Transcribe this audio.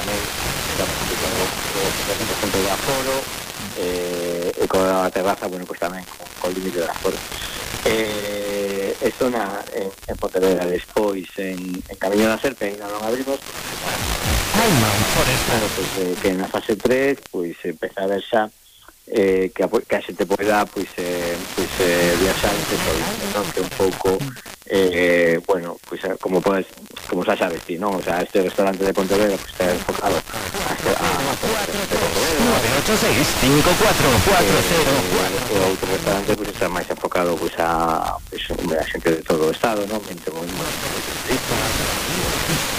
tamén estamos con de aforo, e con a terraza, bueno, pues tamén con límite de aforo. Esto en Pontevedra. Despois en Camiño da Serpe ainda non abrimos. Claro, pues, que na fase 3 pues empezar a ver xa que a xente poida viaxar entre provincias, non? Que un pouco bueno, pues como xa sabes ti, non? O sea, este restaurante de Pontevedra pues está enfocado a 986544040. o outro restaurante pues está máis enfocado pues a xente de todo o estado, non? Mente moi